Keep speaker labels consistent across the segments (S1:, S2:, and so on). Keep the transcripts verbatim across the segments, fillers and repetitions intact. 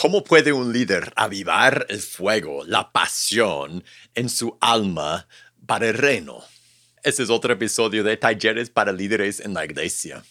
S1: ¿Cómo puede un líder avivar el fuego, la pasión en su alma para el reino? Este es otro episodio de Talleres para Líderes en la Iglesia.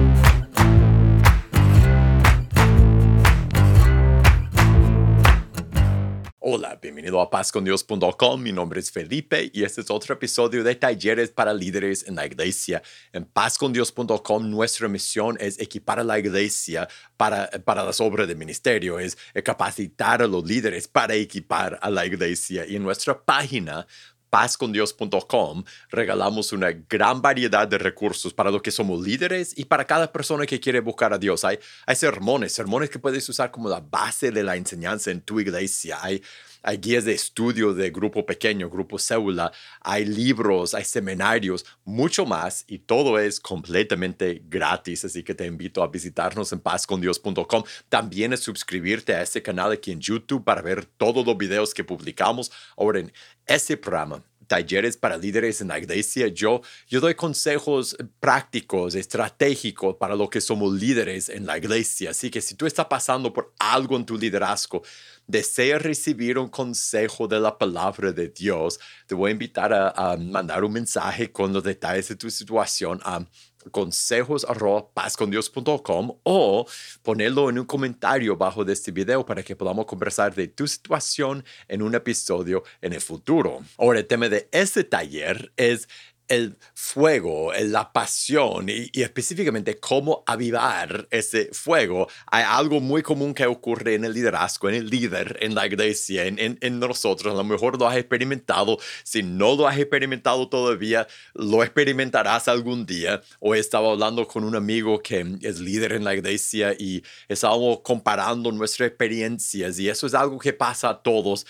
S1: Hola, bienvenido a paz con dios punto com. Mi nombre es Felipe y este es otro episodio de Talleres para Líderes en la Iglesia. En paz con dios punto com nuestra misión es equipar a la Iglesia para, para las obras de ministerio, es capacitar a los líderes para equipar a la Iglesia. Y en nuestra página paz con dios punto com regalamos una gran variedad de recursos para los que somos líderes y para cada persona que quiere buscar a Dios. Hay, hay sermones, sermones que puedes usar como la base de la enseñanza en tu iglesia. Hay, hay guías de estudio de grupo pequeño, grupo célula. Hay libros, hay seminarios, mucho más, y todo es completamente gratis. Así que te invito a visitarnos en paz con dios punto com. También es suscribirte a este canal aquí en YouTube para ver todos los videos que publicamos. Ahora, en este programa, Talleres para Líderes en la Iglesia, yo, yo doy consejos prácticos, estratégicos para lo que somos líderes en la iglesia. Así que si tú estás pasando por algo en tu liderazgo, deseas recibir un consejo de la palabra de Dios, te voy a invitar a, a mandar un mensaje con los detalles de tu situación a consejos arroba paz con dios punto com o ponerlo en un comentario bajo de este video para que podamos conversar de tu situación en un episodio en el futuro. Ahora, el tema de este taller es el fuego, la pasión y, y específicamente cómo avivar ese fuego. Hay algo muy común que ocurre en el liderazgo, en el líder, en la iglesia, en, en, en nosotros. A lo mejor lo has experimentado. Si no lo has experimentado todavía, lo experimentarás algún día. Hoy estaba hablando con un amigo que es líder en la iglesia y estábamos comparando nuestras experiencias, y eso es algo que pasa a todos.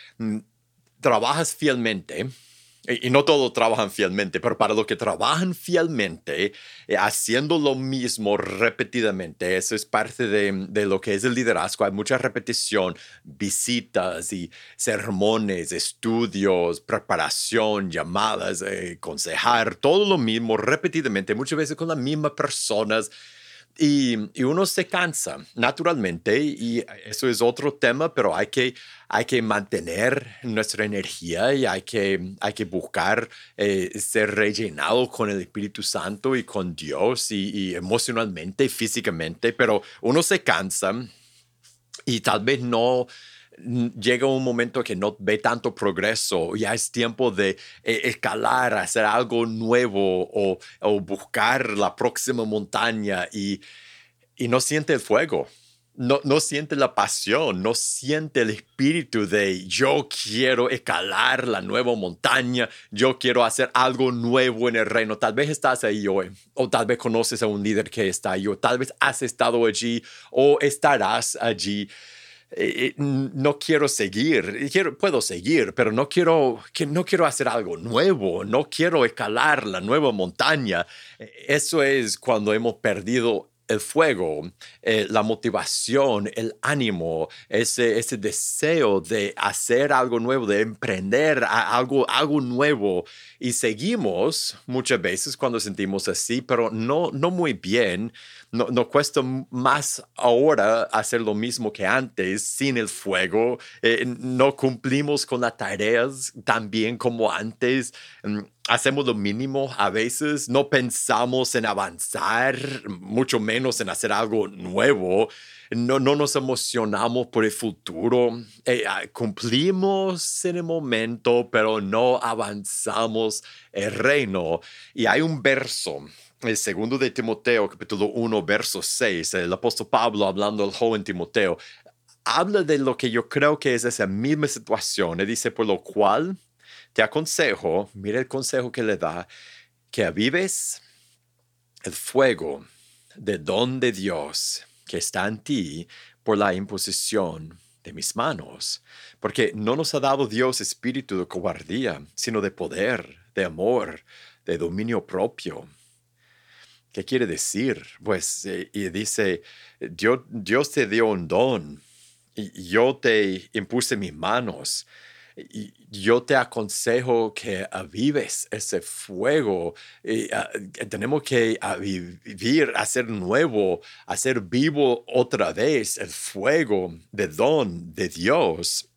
S1: Trabajas fielmente. Y no todos trabajan fielmente, pero para los que trabajan fielmente, eh, haciendo lo mismo repetidamente, eso es parte de, de lo que es el liderazgo. Hay mucha repetición, visitas y sermones, estudios, preparación, llamadas, eh, aconsejar, todo lo mismo repetidamente, muchas veces con las mismas personas. Y, y uno se cansa naturalmente, y eso es otro tema, pero hay que, hay que mantener nuestra energía y hay que, hay que buscar eh, ser rellenado con el Espíritu Santo y con Dios y, y emocionalmente y físicamente, pero uno se cansa y tal vez no llega un momento que no ve tanto progreso. Ya es tiempo de eh, escalar, hacer algo nuevo o, o buscar la próxima montaña y, y no siente el fuego. No, no siente la pasión, no siente el espíritu de yo quiero escalar la nueva montaña, yo quiero hacer algo nuevo en el reino. Tal vez estás ahí hoy, o tal vez conoces a un líder que está ahí, o tal vez has estado allí, o estarás allí. Eh, no quiero seguir, quiero, puedo seguir, pero no quiero, que, no quiero hacer algo nuevo, no quiero escalar la nueva montaña. Eso es cuando hemos perdido el fuego, eh, la motivación, el ánimo, ese, ese deseo de hacer algo nuevo, de emprender algo, algo nuevo. Y seguimos muchas veces cuando sentimos así, pero no, no muy bien. No, no cuesta más ahora hacer lo mismo que antes sin el fuego. Eh, no cumplimos con las tareas tan bien como antes. Hacemos lo mínimo a veces, no pensamos en avanzar, mucho menos en hacer algo nuevo. No, no nos emocionamos por el futuro. Eh, cumplimos en el momento, pero no avanzamos el reino. Y hay un verso, el segundo de Timoteo, capítulo uno, verso seis, el apóstol Pablo hablando al joven Timoteo, habla de lo que yo creo que es esa misma situación. Él dice, por lo cual te aconsejo, mira el consejo que le da, que avives el fuego del don de Dios que está en ti por la imposición de mis manos. Porque no nos ha dado Dios espíritu de cobardía, sino de poder, de amor, de dominio propio. ¿Qué quiere decir? Pues, eh, y dice, Dios, Dios te dio un don y yo te impuse mis manos. y yo te aconsejo que avives ese fuego. Y, ah, tenemos que vivir, hacer nuevo, hacer vivo otra vez el fuego de don de Dios.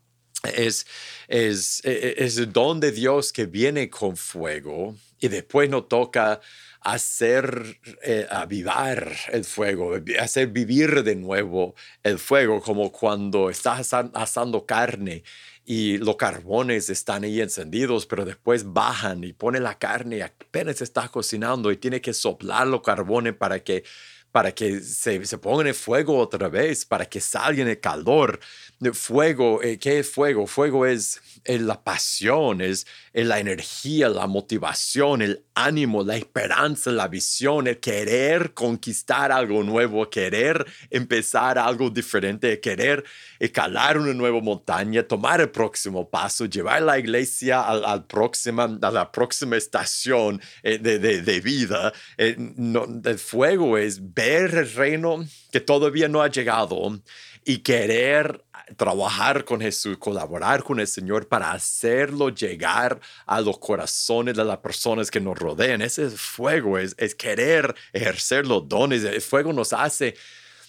S1: Es, es, e- e- es el don de Dios que viene con fuego y después nos toca hacer eh, avivar el fuego, vi- hacer vivir de nuevo el fuego, como cuando estás asa- asando carne y los carbones están ahí encendidos, pero después bajan y pone la carne y apenas está cocinando y tiene que soplar los carbones para que, para que se, se ponga en fuego otra vez, para que salga en el calor. De fuego, eh, ¿qué es fuego? Fuego es, es la pasión, es, es la energía, la motivación, el ánimo, la esperanza, la visión, el querer conquistar algo nuevo, querer empezar algo diferente, querer escalar una nueva montaña, tomar el próximo paso, llevar la iglesia al, al próxima, a la próxima estación eh, de, de, de vida. Eh, no, el fuego es ver el reino que todavía no ha llegado y querer trabajar con Jesús, colaborar con el Señor para hacerlo llegar a los corazones de las personas que nos rodean. Ese es fuego, es, es querer ejercer los dones. El fuego nos hace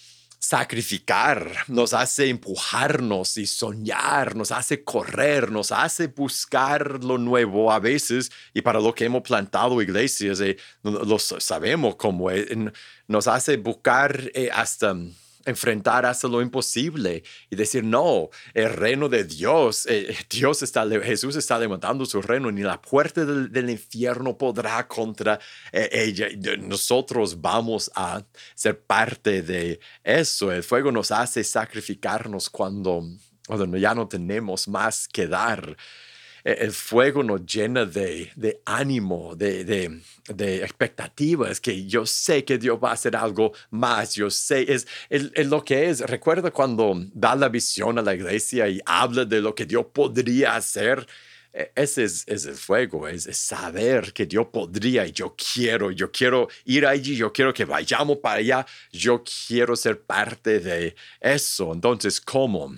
S1: sacrificar, nos hace empujarnos y soñar, nos hace correr, nos hace buscar lo nuevo a veces. Y para lo que hemos plantado iglesias, eh, lo sabemos como eh, nos hace buscar eh, hasta enfrentar hasta lo imposible y decir, no, el reino de Dios, eh, Dios está, Jesús está levantando su reino, ni la puerta del, del infierno podrá contra eh, ella. Nosotros vamos a ser parte de eso. El fuego nos hace sacrificarnos cuando, cuando ya no tenemos más que dar. El fuego nos llena de, de ánimo, de, de, de expectativas, que yo sé que Dios va a hacer algo más, yo sé, es, es, es lo que es. Recuerda cuando da la visión a la iglesia y habla de lo que Dios podría hacer. E- Ese es, es el fuego, es, es saber que Dios podría y yo quiero, yo quiero ir allí, yo quiero que vayamos para allá, yo quiero ser parte de eso. Entonces, ¿cómo?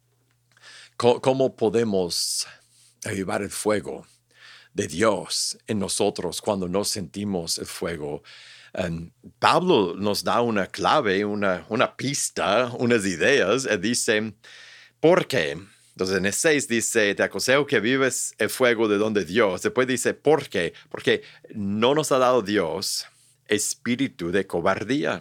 S1: ¿Cómo, cómo podemos avivar el fuego de Dios en nosotros cuando no sentimos el fuego? Um, Pablo nos da una clave, una, una pista, unas ideas. Él dice, ¿por qué? Entonces en el seis dice, te aconsejo que vives el fuego de donde Dios. Después dice, ¿por qué? Porque no nos ha dado Dios espíritu de cobardía.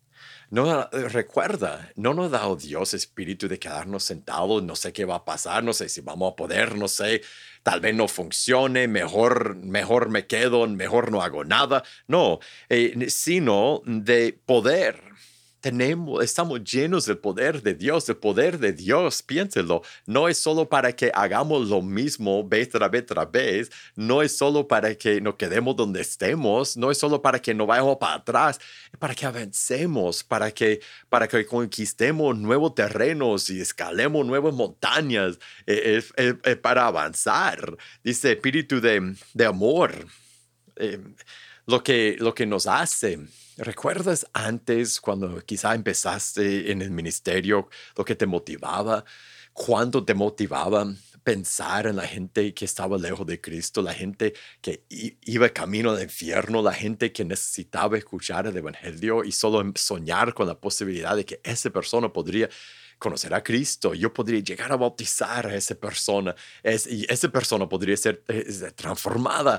S1: No, eh, recuerda, no nos ha dado Dios espíritu de quedarnos sentados, no sé qué va a pasar, no sé si vamos a poder, no sé, tal vez no funcione, mejor, mejor me quedo, mejor no hago nada. No, eh, sino de poder. Tenemos, estamos llenos del poder de Dios, el poder de Dios, piénselo, no es solo para que hagamos lo mismo vez tras vez tras vez, no es solo para que nos quedemos donde estemos, no es solo para que no vayamos para atrás, es para que avancemos, para que, para que conquistemos nuevos terrenos y escalemos nuevas montañas, eh, es, es- es para avanzar. Dice espíritu de, de amor, eh, lo que, lo que nos hace. ¿Recuerdas antes cuando quizá empezaste en el ministerio, lo que te motivaba? ¿Cuánto te motivaba pensar en la gente que estaba lejos de Cristo, la gente que i- iba camino al infierno, la gente que necesitaba escuchar el Evangelio y solo em- soñar con la posibilidad de que esa persona podría conocer a Cristo, yo podría llegar a bautizar a esa persona es, y esa persona podría ser eh, transformada?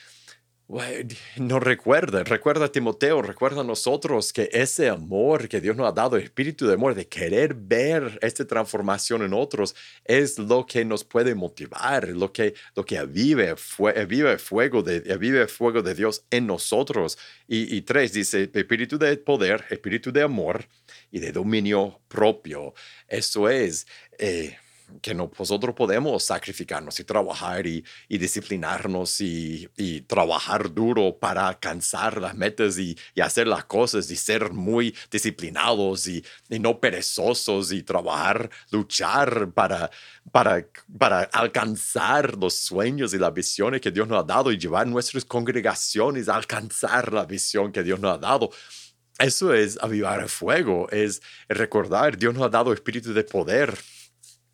S1: Güey, no recuerda, recuerda a Timoteo, recuerda a nosotros que ese amor que Dios nos ha dado, el espíritu de amor, de querer ver esta transformación en otros, es lo que nos puede motivar, lo que, lo que avive, fue, aviva el fuego de, aviva el fuego de Dios en nosotros. Y, y tres, dice, espíritu de poder, espíritu de amor y de dominio propio. Eso es... eh, que no- nosotros podemos sacrificarnos y trabajar y, y disciplinarnos y, y trabajar duro para alcanzar las metas y, y hacer las cosas y ser muy disciplinados y, y no perezosos y trabajar, luchar para, para, para alcanzar los sueños y las visiones que Dios nos ha dado y llevar nuestras congregaciones a alcanzar la visión que Dios nos ha dado. Eso es avivar el fuego, es recordar, Dios nos ha dado espíritu de poder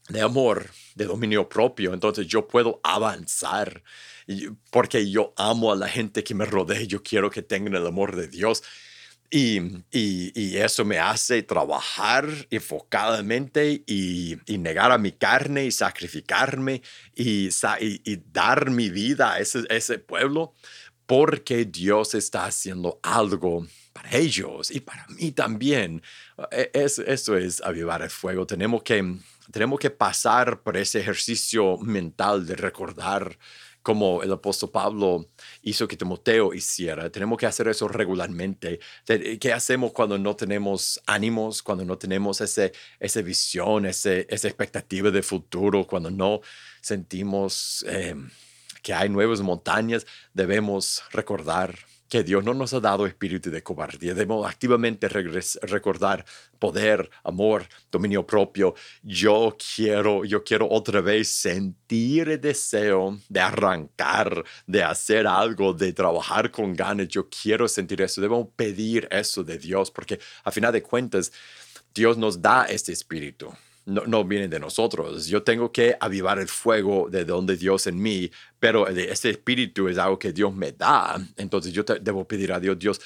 S1: de amor, de dominio propio. Entonces yo puedo avanzar y- porque yo amo a la gente que me rodea. Yo quiero que tengan el amor de Dios. Y, y- y eso me hace trabajar enfocadamente y, y negar a mi carne y sacrificarme y, sa- y- y dar mi vida a ese, ese pueblo porque Dios está haciendo algo para ellos y para mí también. E- es- eso es avivar el fuego. Tenemos que, tenemos que pasar por ese ejercicio mental de recordar como el apóstol Pablo hizo que Timoteo hiciera. Tenemos que hacer eso regularmente. Te- ¿Qué hacemos cuando no tenemos ánimos, cuando no tenemos ese, esa visión, ese, esa expectativa de futuro, cuando no sentimos eh, que hay nuevas montañas? Debemos recordar que Dios no nos ha dado espíritu de cobardía. Debemos activamente regres- recordar poder, amor, dominio propio. Yo quiero, yo quiero otra vez sentir el deseo de arrancar, de hacer algo, de trabajar con ganas. Yo quiero sentir eso. Debemos pedir eso de Dios, porque a final de cuentas, Dios nos da este espíritu. No, no viene de nosotros. Yo tengo que avivar el fuego de donde Dios en mí, pero este espíritu es algo que Dios me da. Entonces yo te- debo pedir a Dios, Dios,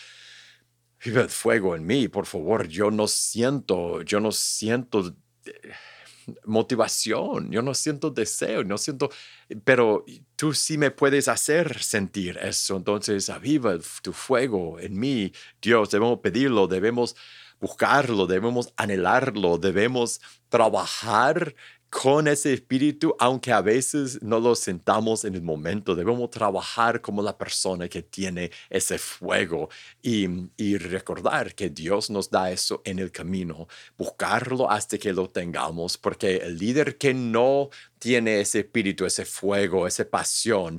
S1: vive el fuego en mí, por favor. Yo no siento, yo no siento eh, motivación, yo no siento deseo, no siento, pero tú sí me puedes hacer sentir eso. Entonces, aviva el- tu fuego en mí, Dios. Debemos pedirlo, debemos buscarlo, debemos anhelarlo, debemos trabajar con ese espíritu, aunque a veces no lo sentamos en el momento. Debemos trabajar como la persona que tiene ese fuego y, y recordar que Dios nos da eso en el camino, buscarlo hasta que lo tengamos, porque el líder que no tiene ese espíritu, ese fuego, esa pasión,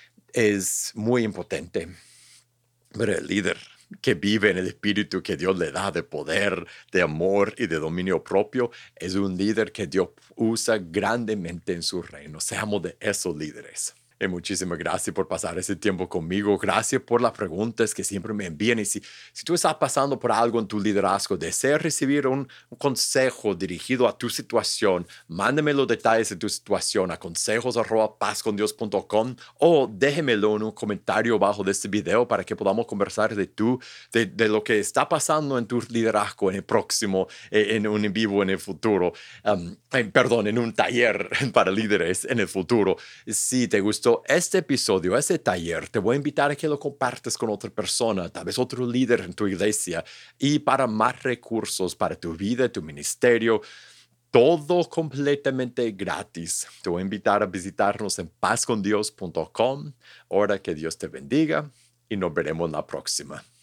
S1: es muy impotente. Pero el líder que vive en el espíritu que Dios le da de poder, de amor y de dominio propio, es un líder que Dios usa grandemente en su reino. Seamos de esos líderes. Y muchísimas gracias por pasar ese tiempo conmigo. Gracias por las preguntas que siempre me envían. Y si, si tú estás pasando por algo en tu liderazgo, deseas recibir un, un consejo dirigido a tu situación, mándame los detalles de tu situación a consejos arroba paz con dios punto com o déjemelo en un comentario bajo de este video para que podamos conversar de tú, de, de lo que está pasando en tu liderazgo en el próximo, eh, en un en vivo en el futuro, um, eh, perdón, en un taller para líderes en el futuro. Si te gustó este episodio, este taller, te voy a invitar a que lo compartas con otra persona, tal vez otro líder en tu iglesia. Y para más recursos para tu vida, tu ministerio, todo completamente gratis. Te voy a invitar a visitarnos en paz con dios punto com. Ahora que Dios te bendiga y nos veremos la próxima.